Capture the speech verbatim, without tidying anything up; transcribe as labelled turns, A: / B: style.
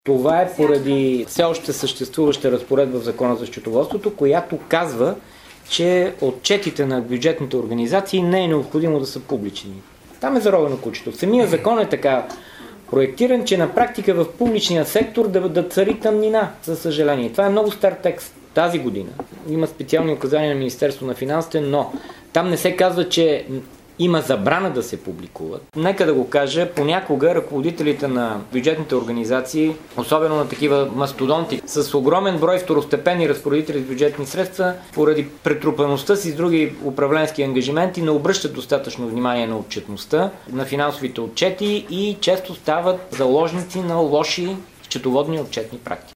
A: Това е поради все още съществуваща разпоредба в Закона за счетоводството, която казва, че отчетите на бюджетните организации не е необходимо да са публични. Там е заровено кучето. Самия закон е така проектиран, че на практика в публичния сектор да, да цари тъмнина, за съжаление. Това е много стар текст тази година. Има специални указания на Министерството на финансите, но там не се казва, че има забрана да се публикуват. Нека да го кажа, понякога ръководителите на бюджетните организации, особено на такива мастодонти, с огромен брой второстепенни разпоредители с бюджетни средства, поради претрупаността си с други управленски ангажименти, не обръщат достатъчно внимание на отчетността, на финансовите отчети и често стават заложници на лоши счетоводни отчетни практики.